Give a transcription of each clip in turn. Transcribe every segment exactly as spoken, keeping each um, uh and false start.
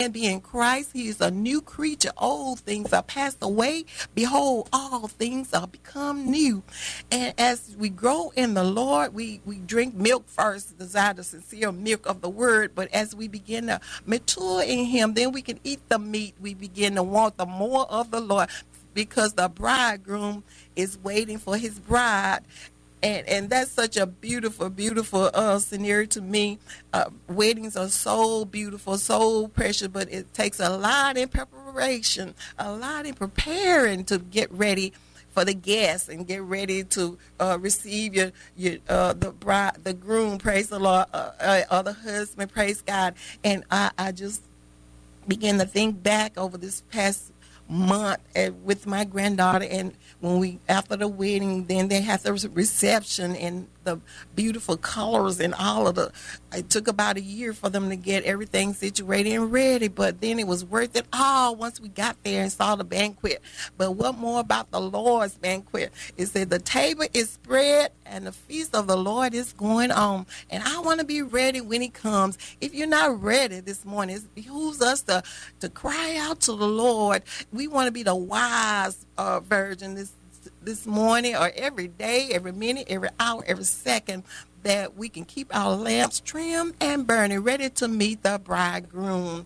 be in Christ, he is a new creature. Old things are passed away. Behold, all things are become new. And as we grow in the Lord, we, we drink milk first, desire the sincere milk of the word. But as we begin to mature in him, then we can eat the meat. We begin to want the more of the Lord, because the bridegroom is waiting for his bride. And and that's such a beautiful, beautiful uh, scenario to me. Uh, weddings are so beautiful, so precious, but it takes a lot in preparation, a lot in preparing to get ready for the guests and get ready to uh, receive your your uh, the bride, the groom, praise the Lord, uh, uh, or the husband, praise God. And I, I just began to think back over this past month uh, with my granddaughter, and when we after the wedding, then they had the reception and the beautiful colors and all of the, it took about a year for them to get everything situated and ready, but then it was worth it all once we got there and saw the banquet. But what more about the Lord's banquet? It said the table is spread and the feast of the Lord is going on, and I want to be ready when he comes. If you're not ready this morning, it behooves us to to cry out to the Lord. We want to be the wise uh, virgin this this morning, or every day, every minute, every hour, every second, that we can keep our lamps trimmed and burning, ready to meet the bridegroom.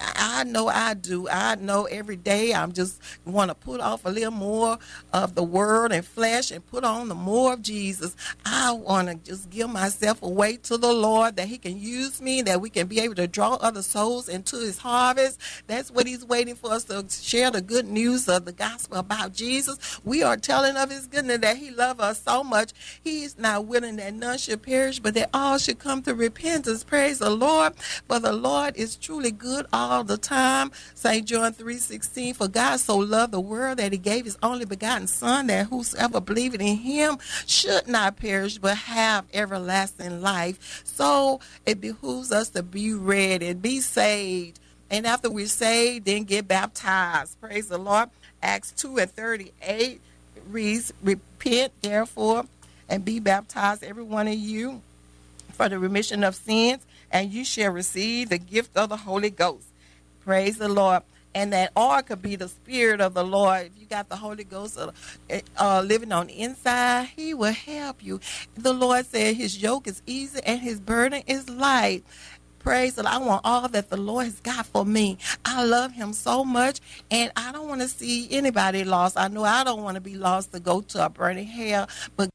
I know I do. I know every day I'm just want to put off a little more of the word and flesh and put on the more of Jesus. I want to just give myself away to the Lord, that he can use me, that we can be able to draw other souls into his harvest. That's what he's waiting for us, to share the good news of the gospel about Jesus. We are telling of his goodness, that he loves us so much. He is not willing that none should perish, but that all should come to repentance. Praise the Lord. For the Lord is truly good all the time. Saint John three sixteen, for God so loved the world that he gave his only begotten Son, that whosoever believeth in him should not perish, but have everlasting life. So it behooves us to be ready, be saved. And after we're saved, then get baptized. Praise the Lord. Acts two and thirty-eight reads, repent therefore and be baptized, every one of you, for the remission of sins, and you shall receive the gift of the Holy Ghost. Praise the Lord. And that all could be the Spirit of the Lord. If you got the Holy Ghost uh, uh, living on the inside, he will help you. The Lord said his yoke is easy and his burden is light. Praise the Lord. I want all that the Lord has got for me. I love him so much, and I don't want to see anybody lost. I know I don't want to be lost to go to a burning hell, but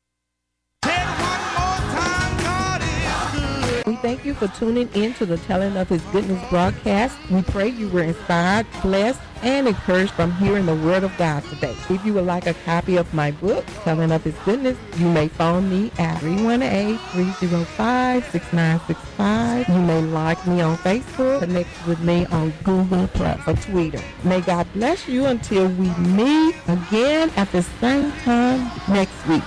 we thank you for tuning in to the Telling of His Goodness broadcast. We pray you were inspired, blessed, and encouraged from hearing the Word of God today. If you would like a copy of my book, Telling of His Goodness, you may phone me at three one eight, three zero five, six nine six five. You may like me on Facebook, connect with me on Google Plus or Twitter. May God bless you until we meet again at the same time next week.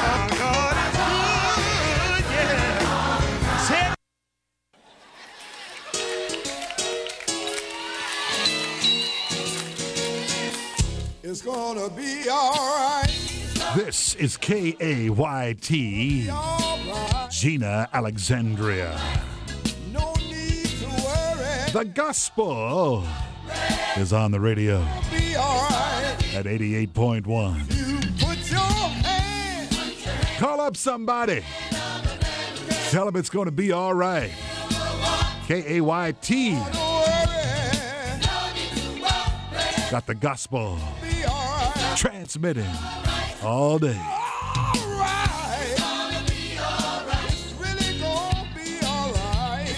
It's gonna be all right. This is K A Y T, right. Gina Alexandria. No need to worry. The gospel is on the radio Be all right. at eighty-eight point one. You put your hand. Call up somebody. Tell them it's going to be all right. K A Y T. Got the gospel transmitting all day. All right. It's really gonna be all right.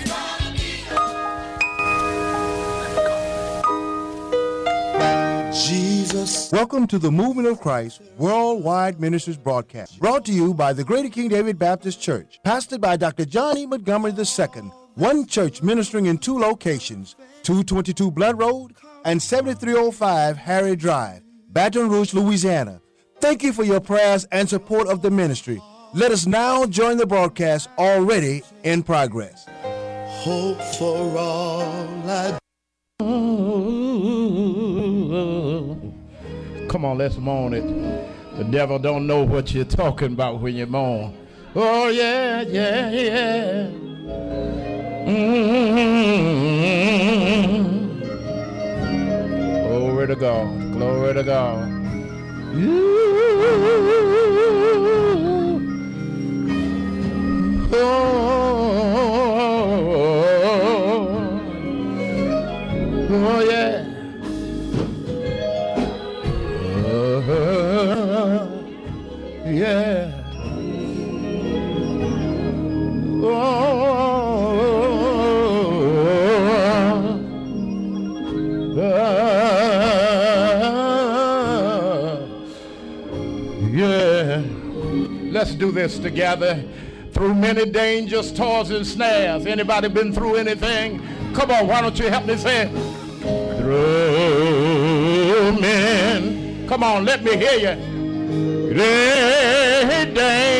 Jesus. Welcome to the Movement of Christ Worldwide Ministries broadcast, brought to you by the Greater King David Baptist Church, pastored by Doctor John E. Montgomery the Second. One church ministering in two locations, two twenty-two Blood Road and seventy-three oh five Harry Drive, Baton Rouge, Louisiana. Thank you for your prayers and support of the ministry. Let us now join the broadcast already in progress. Hope for all I Come on, let's moan it. The devil don't know what you're talking about when you moan. Oh, yeah, yeah, yeah. Mm-hmm. Glory to God. Glory to God. Oh, oh yeah. Uh, yeah. Let's do this together. Through many dangers, toils, and snares. Anybody been through anything? Come on, why don't you help me say it? Through many. Come on, let me hear you. Great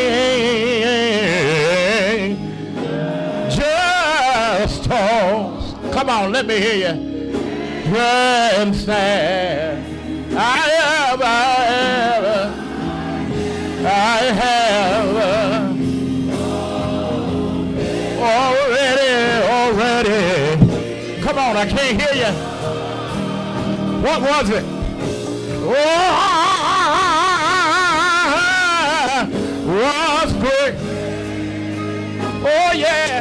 day. Just toils. Come on, let me hear you. And sad. I have, I have. I have already, already. Come on, I can't hear you. What was it? Oh, was great. Oh, yeah.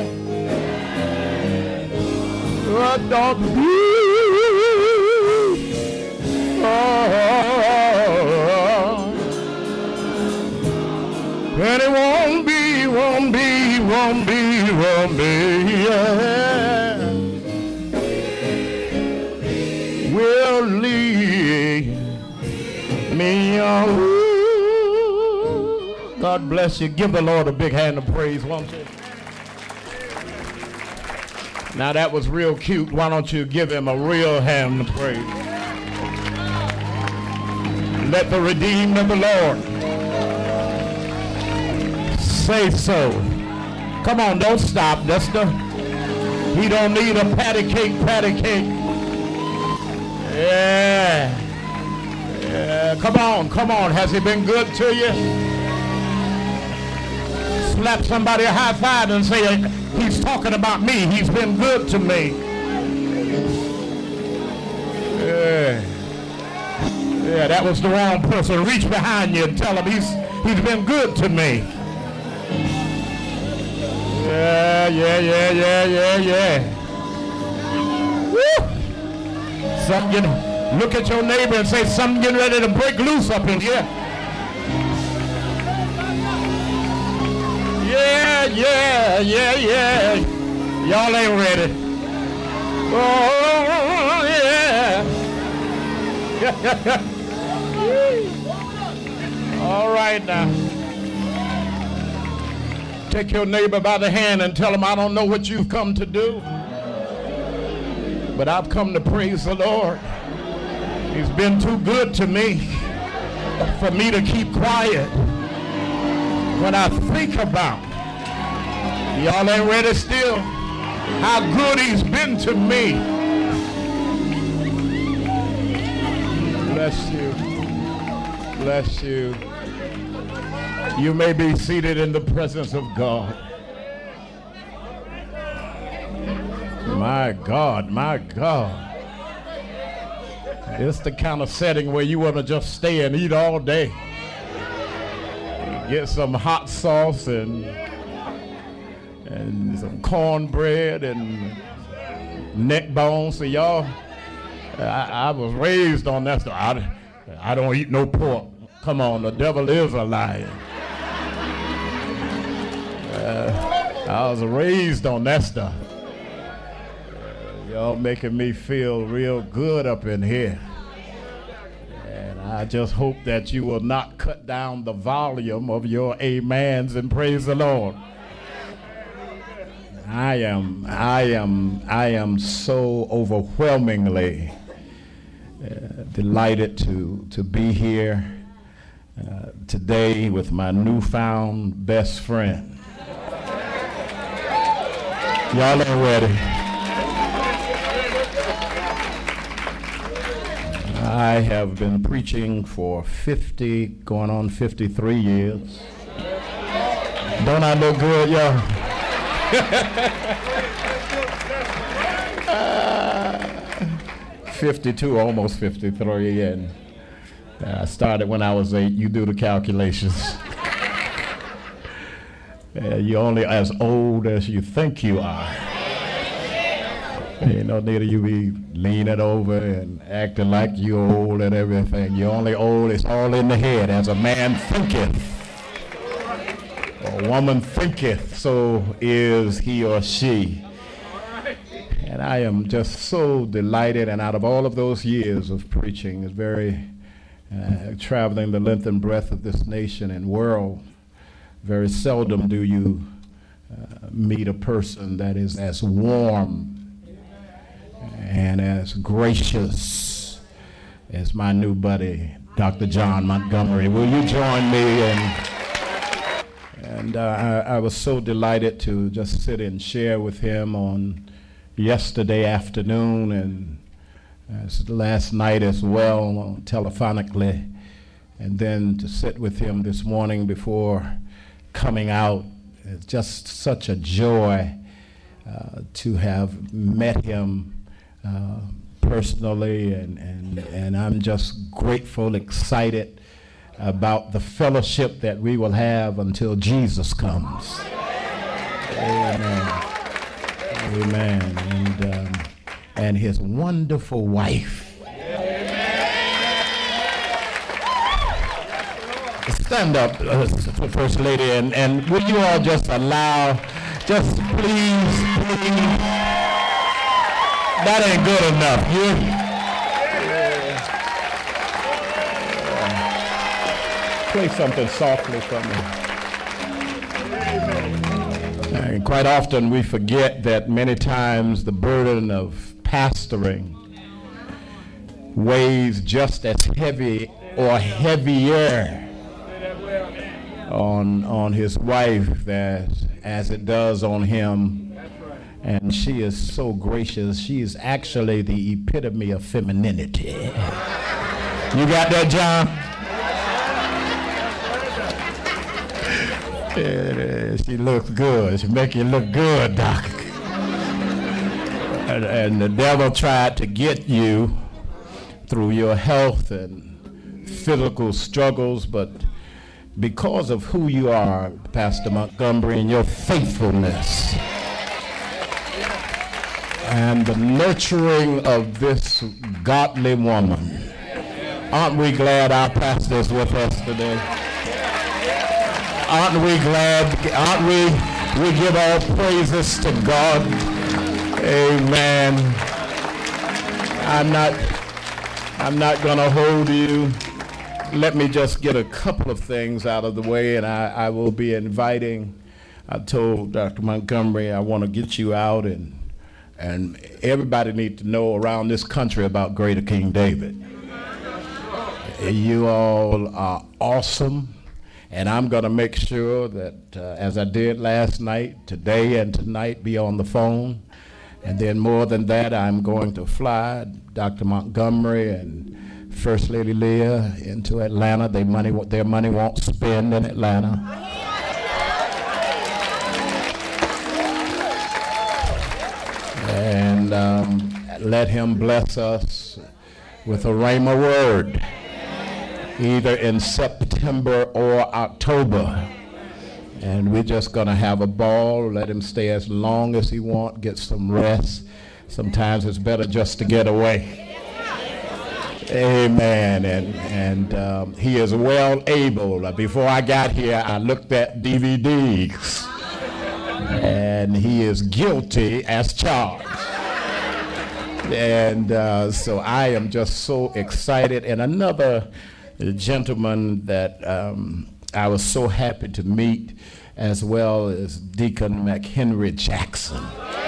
Oh, don't be. Oh. And it won't be, won't be, won't be, won't be, yeah. Will lead me on. God bless you. Give the Lord a big hand of praise, won't you? Now that was real cute. Why don't you give him a real hand of praise? Let the redeemed of the Lord say so. Come on, don't stop. That's the, he don't need a patty cake, patty cake. Yeah. Yeah. Come on, come on. Has he been good to you? Slap somebody a high five and say, he's talking about me. He's been good to me. Yeah. Yeah, that was the wrong person. Reach behind you and tell him he's he's been good to me. Yeah, yeah, yeah, yeah, yeah, yeah. Woo! Something getting, look at your neighbor and say, something getting ready to break loose up in here. Yeah, yeah, yeah, yeah. Y'all ain't ready. Oh, yeah. All right now. Take your neighbor by the hand and tell him, I don't know what you've come to do, but I've come to praise the Lord. He's been too good to me for me to keep quiet. When I think about, y'all ain't ready still, how good he's been to me. Bless you. Bless you. You may be seated in the presence of God. My God, my God. It's the kind of setting where you want to just stay and eat all day. Get some hot sauce and and some cornbread and neck bones. So y'all, I, I was raised on that stuff. I, I don't eat no pork. Come on, the devil is a liar. Uh, I was raised on that stuff. Uh, y'all making me feel real good up in here. And I just hope that you will not cut down the volume of your amens and praise the Lord. I am, I am, I am so overwhelmingly uh, delighted to, to be here uh, today with my newfound best friend. Y'all ain't ready. I have been preaching for fifty, going on fifty-three years. Don't I look good, y'all? uh, fifty-two, almost fifty-three, and I started when I was eight. You do the calculations. uh, you're only as old as you think you are. You know, neither you be leaning over and acting like you're old and everything. You're only old, it's all in the head. As a man thinketh, a woman thinketh, so is he or she. And I am just so delighted, and out of all of those years of preaching, it's very, uh, traveling the length and breadth of this nation and world, very seldom do you uh, meet a person that is as warm and as gracious as my new buddy, Doctor John Montgomery. Will you join me? And, and uh, I, I was so delighted to just sit and share with him on yesterday afternoon and uh, last night as well, telephonically, and then to sit with him this morning before coming out. It's just such a joy uh, to have met him Uh, personally, and, and, and I'm just grateful, excited about the fellowship that we will have until Jesus comes. Amen. Amen. And, um, and his wonderful wife. Stand up, uh, First Lady, and, and will you all just allow, just please, please. That ain't good enough. You, yeah. Play something softly for me. And quite often we forget that many times the burden of pastoring weighs just as heavy or heavier on on his wife that as it does on him. And she is so gracious. She is actually the epitome of femininity. You got that, John? Yeah, she looks good. She make you look good, Doc. And, and the devil tried to get you through your health and physical struggles, but because of who you are, Pastor Montgomery, and your faithfulness, and the nurturing of this godly woman. Aren't we glad our pastor is with us today? Aren't we glad? Aren't we? We give all praises to God. Amen. I'm not, I'm not going to hold you. Let me just get a couple of things out of the way, and I, I will be inviting. I told Doctor Montgomery I want to get you out, and And everybody needs to know around this country about Greater King David. You all are awesome, and I'm going to make sure that, uh, as I did last night, today and tonight, be on the phone. And then more than that, I'm going to fly Doctor Montgomery and First Lady Leah into Atlanta. They money, their money won't spend in Atlanta. And um, let him bless us with a rhema word, either in September or October. And we're just going to have a ball, let him stay as long as he wants, get some rest. Sometimes it's better just to get away. Amen. And, and um, he is well able. Before I got here, I looked at D V Ds. And he is guilty as charged. And uh, so I am just so excited. And another gentleman that um, I was so happy to meet as well as Deacon McHenry Jackson,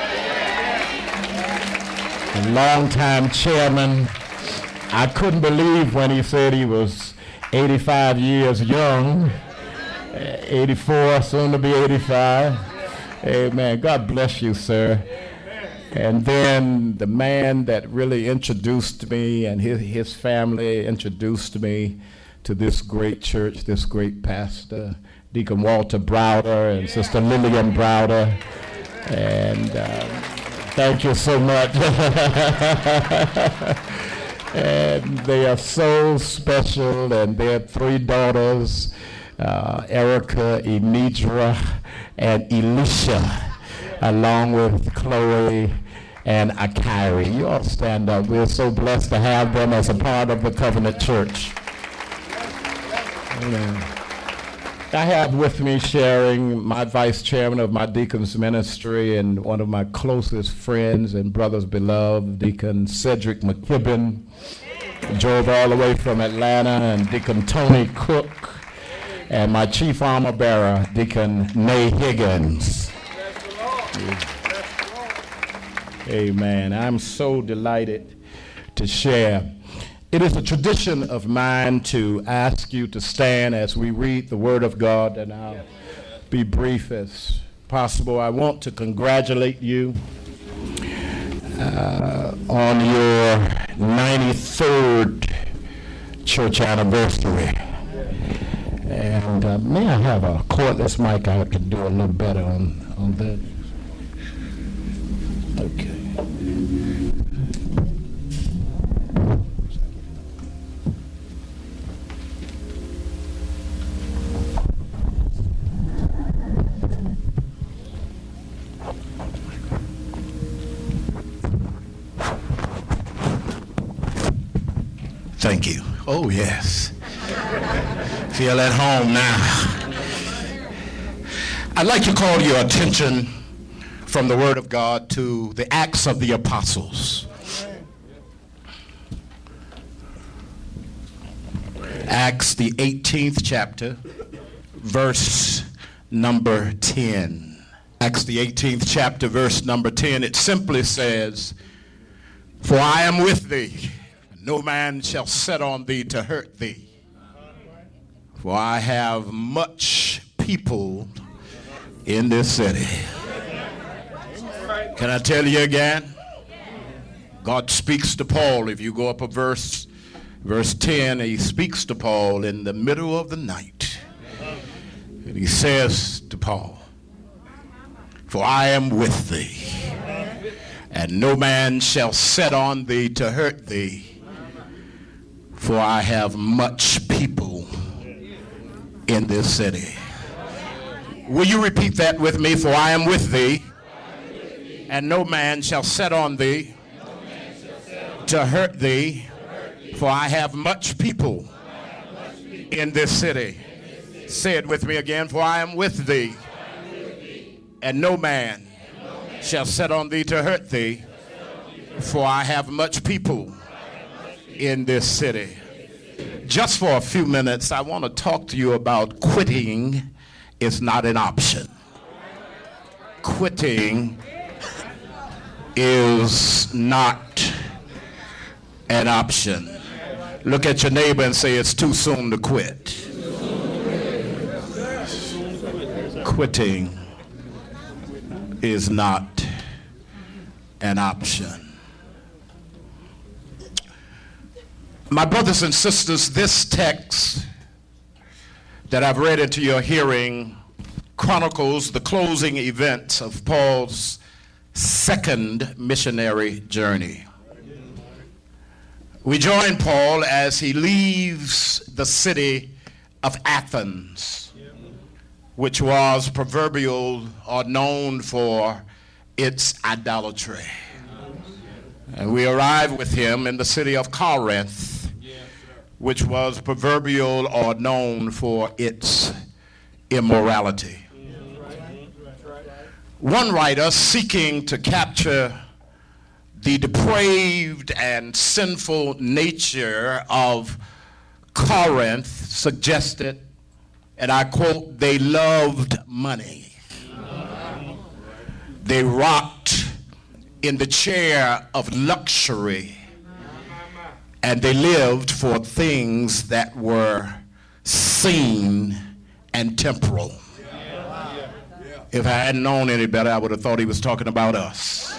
a longtime chairman. I couldn't believe when he said he was eighty-five years young, eighty-four, soon to be eighty-five. Amen. God bless you, sir. And then the man that really introduced me and his, his family introduced me to this great church, this great pastor, Deacon Walter Browder and Sister Lillian Browder. And um, Thank you so much. And they are so special, and their three daughters, uh, Erica, Emidra, and Elisha, along with Chloe and Akari. You all stand up. We're so blessed to have them as a part of the Covenant Church. Amen. I have with me sharing my vice chairman of my deacon's ministry and one of my closest friends and brothers beloved, Deacon Cedric McKibben, drove all the way from Atlanta, and Deacon Tony Cook, and my chief armor bearer, Deacon Nay Higgins. Amen. I'm so delighted to share. It is a tradition of mine to ask you to stand as we read the Word of God, and I'll be brief as possible. I want to congratulate you uh, on your ninety-third church anniversary. And uh, may I have a cordless mic? I could do a little better on, on that. Okay. Thank you. Oh, yes. Feel at home now. I'd like to call your attention from the Word of God to the Acts of the Apostles. Acts, the eighteenth chapter, verse number ten. Acts, the eighteenth chapter, verse number ten. It simply says, "For I am with thee. No man shall set on thee to hurt thee. For I have much people in this city." Can I tell you again? God speaks to Paul. If you go up a verse, verse ten, he speaks to Paul in the middle of the night. And he says to Paul, "For I am with thee, and no man shall set on thee to hurt thee. For I have much people in this city." Will you repeat that with me? For I am with thee, and no man shall set on thee to hurt thee. For I have much people in this city. Say it with me again. For I am with thee, and no man shall set on thee to hurt thee. For I have much people in this city. Just for a few minutes, I want to talk to you about quitting is not an option. Quitting is not an option. Look at your neighbor and say, it's too soon to quit. Quitting is not an option. My brothers and sisters, this text that I've read into your hearing chronicles the closing events of Paul's second missionary journey. We join Paul as he leaves the city of Athens, which was proverbial or known for its idolatry. And we arrive with him in the city of Corinth, which was proverbial or known for its immorality. One writer, seeking to capture the depraved and sinful nature of Corinth, suggested, and I quote, they loved money. They rocked in the chair of luxury, and they lived for things that were seen and temporal. If I hadn't known any better, I would have thought he was talking about us.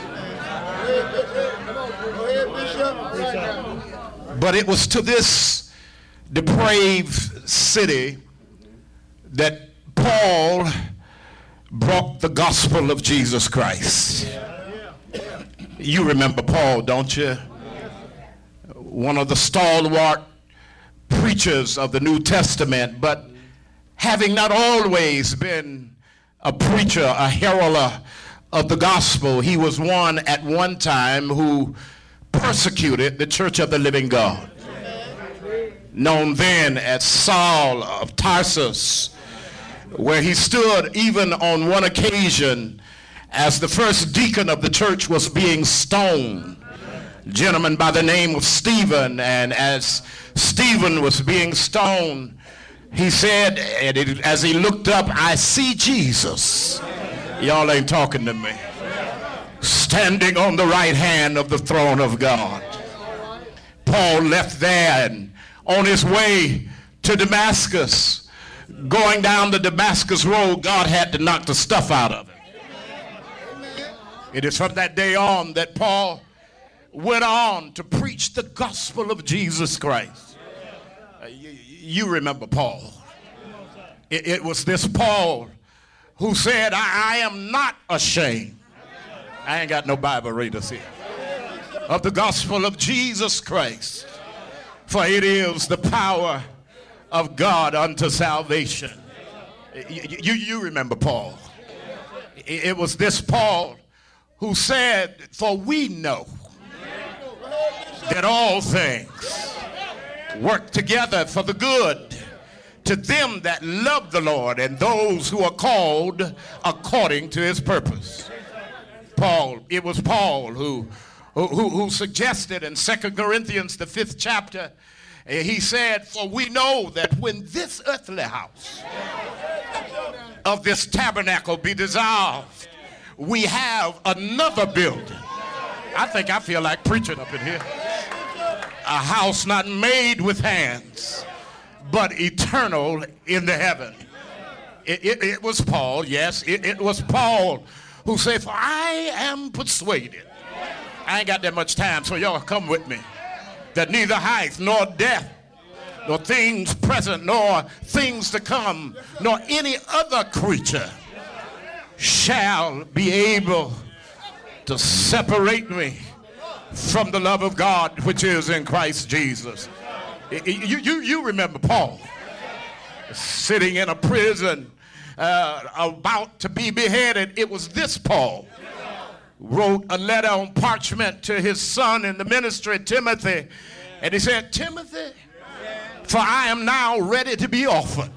But it was to this depraved city that Paul brought the gospel of Jesus Christ. You remember Paul, don't you? One of the stalwart preachers of the New Testament, but having not always been a preacher, a herald of the gospel, he was one at one time who persecuted the Church of the Living God, known then as Saul of Tarsus, where he stood even on one occasion as the first deacon of the church was being stoned, a gentleman by the name of Stephen. And as Stephen was being stoned, he said, and it, as he looked up, I see Jesus. Y'all ain't talking to me. Standing on the right hand of the throne of God. Paul left there and on his way to Damascus, going down the Damascus road, God had to knock the stuff out of him. It is from that day on that Paul went on to preach the gospel of Jesus Christ. Uh, you, you remember Paul. It, it was this Paul who said, I, I am not ashamed. I ain't got no Bible readers here. Of the gospel of Jesus Christ. For it is the power of God unto salvation. You, you, you remember Paul. It, it was this Paul who said, for we know that all things work together for the good to them that love the Lord and those who are called according to his purpose. Paul, it was Paul who, who, who suggested in Second Corinthians, the fifth chapter, he said, for we know that when this earthly house of this tabernacle be dissolved, we have another building. I think I feel like preaching up in here. A house not made with hands, but eternal in the heaven. It, it, it was Paul, yes, it, it was Paul who said, for I am persuaded. I ain't got that much time, so y'all come with me. That neither height nor depth, nor things present, nor things to come, nor any other creature shall be able to separate me from the love of God which is in Christ Jesus. You, you, you remember Paul sitting in a prison uh, about to be beheaded. It was this Paul wrote a letter on parchment to his son in the ministry, Timothy, and he said, Timothy, for I am now ready to be offered.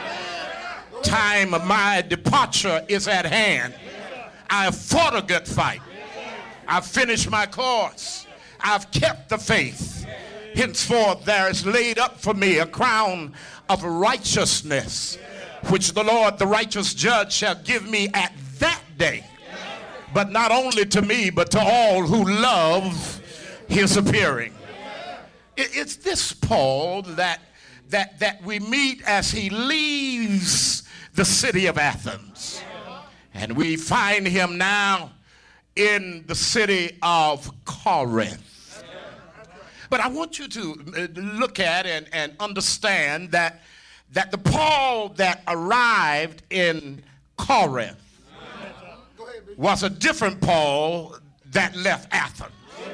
Time of my departure is at hand. I have fought a good fight. I've finished my course. I've kept the faith. Henceforth there is laid up for me a crown of righteousness, which the Lord, the righteous judge, shall give me at that day. But not only to me, but to all who love his appearing. It's this Paul that, that, that we meet as he leaves the city of Athens. And we find him now in the city of Corinth. But I want you to look at and, and understand that, that the Paul that arrived in Corinth was a different Paul that left Athens.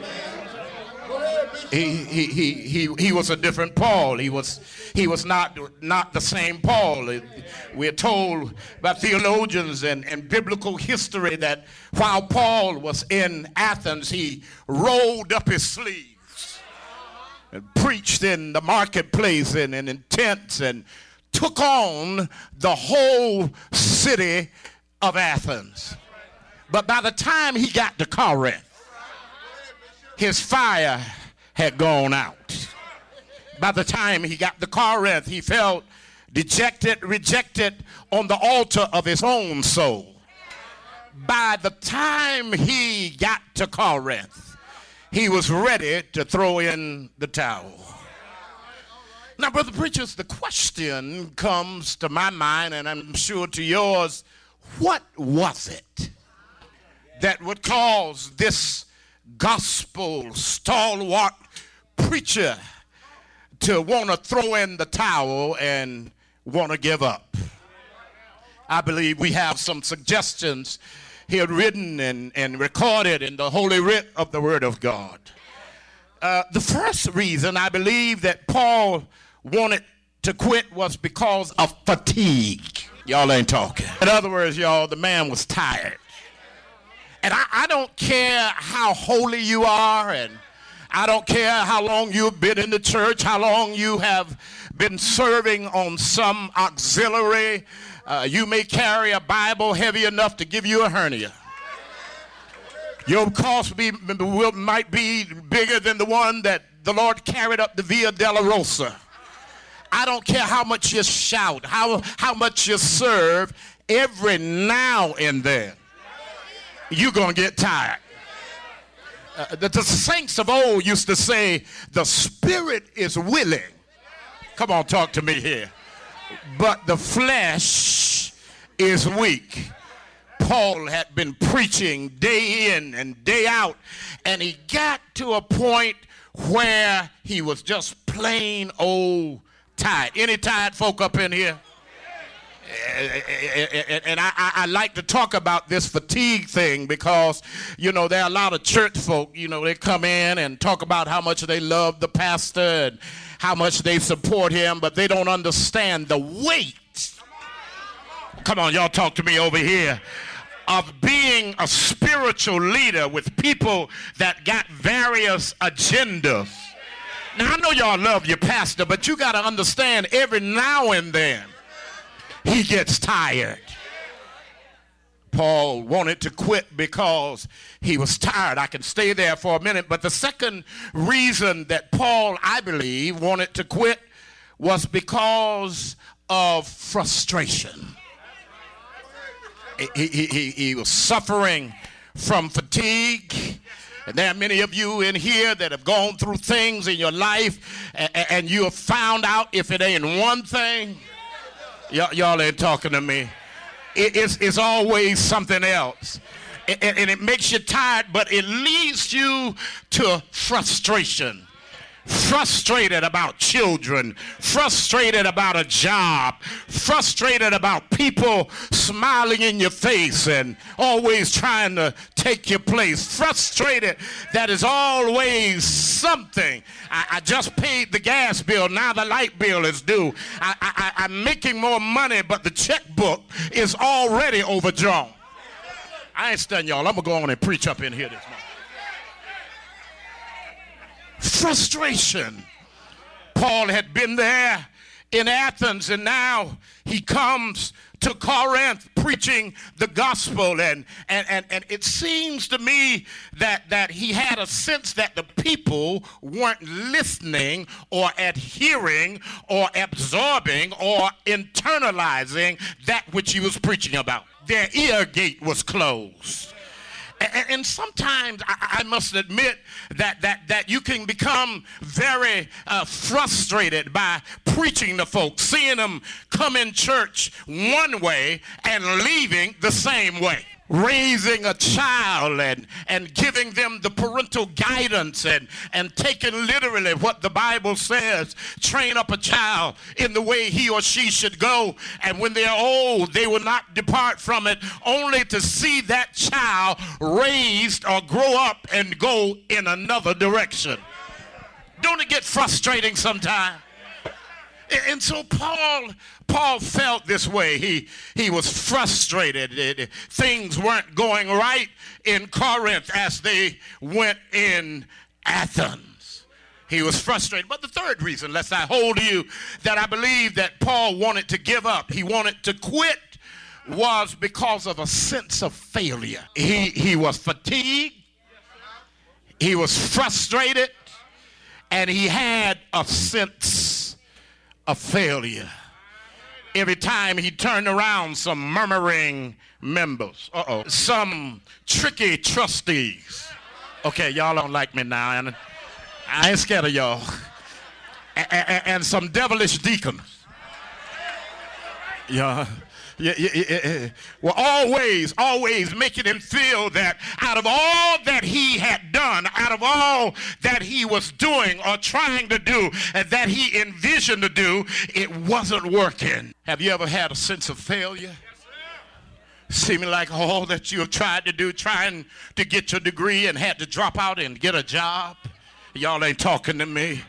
He, he, he, he, he was a different Paul. He was, he was not, not the same Paul. We're told by theologians and, and biblical history that while Paul was in Athens, he rolled up his sleeves and preached in the marketplace and, and in tents and took on the whole city of Athens. But by the time he got to Corinth, his fire had gone out. By the time he got to Corinth, he felt dejected, rejected on the altar of his own soul. By the time he got to Corinth, he was ready to throw in the towel. Now, brother preachers, the question comes to my mind, and I'm sure to yours, what was it that would cause this gospel stalwart preacher to want to throw in the towel and want to give up? I believe we have some suggestions he had written and, and recorded in the Holy Writ of the Word of God. Uh, the first reason I believe that Paul wanted to quit was because of fatigue. Y'all ain't talking. In other words, y'all, the man was tired. And I, I don't care how holy you are, and I don't care how long you've been in the church, how long you have been serving on some auxiliary. Uh, you may carry a Bible heavy enough to give you a hernia. Your cost be, will, might be bigger than the one that the Lord carried up the Via Dolorosa. I don't care how much you shout, how, how much you serve, every now and then you're going to get tired. Uh, the, the saints of old used to say, the spirit is willing. Come on, talk to me here. But the flesh is weak. Paul had been preaching day in and day out, and he got to a point where he was just plain old tired. Any tired folk up in here? And I, I, I like to talk about this fatigue thing because, you know, there are a lot of church folk, you know, they come in and talk about how much they love the pastor and how much they support him, but they don't understand the weight. Come on, y'all talk to me over here. Of being a spiritual leader with people that got various agendas. Now, I know y'all love your pastor, but you got to understand every now and then he gets tired. Paul wanted to quit because he was tired. I can stay there for a minute, but the second reason that Paul, I believe, wanted to quit was because of frustration. He, he, he, he was suffering from fatigue. And there are many of you in here that have gone through things in your life, and, and you have found out if it ain't one thing, y'all, y'all ain't talking to me. It, it's, it's always something else. And, and it makes you tired, but it leads you to frustration. Frustrated about children, frustrated about a job, frustrated about people smiling in your face and always trying to take your place, frustrated that is always something. I, I just paid the gas bill, now the light bill is due. I, I, I'm making more money, but the checkbook is already overdrawn. I ain't studying y'all. I'm going to go on and preach up in here this morning. Frustration. Paul had been there in Athens, and now he comes to Corinth preaching the gospel, and and and, and it seems to me that that he had a sense that the people weren't listening or adhering or absorbing or internalizing that which he was preaching about. Their ear gate was closed. And sometimes I must admit that that that you can become very uh, frustrated by preaching to folks, seeing them come in church one way and leaving the same way. Raising a child and, and giving them the parental guidance and, and taking literally what the Bible says, train up a child in the way he or she should go, and when they're old, they will not depart from it, only to see that child raised or grow up and go in another direction. Don't it get frustrating sometimes? And so Paul, Paul felt this way. He, he was frustrated. It, things weren't going right in Corinth as they went in Athens. He was frustrated. But the third reason, lest I hold you, that I believe that Paul wanted to give up, he wanted to quit, was because of a sense of failure. He, he was fatigued. He was frustrated. And he had a sense of failure. Every time he turned around, some murmuring members, uh-oh, some tricky trustees. Okay, y'all don't like me now, and I ain't scared of y'all. And, and, and some devilish deacons. Yeah. Yeah, yeah, yeah, yeah. Well, always, always making him feel that out of all that he had done, out of all that he was doing or trying to do, and that he envisioned to do, it wasn't working. Have you ever had a sense of failure? Seeming like all that you have tried to do, trying to get your degree and had to drop out and get a job. Y'all ain't talking to me.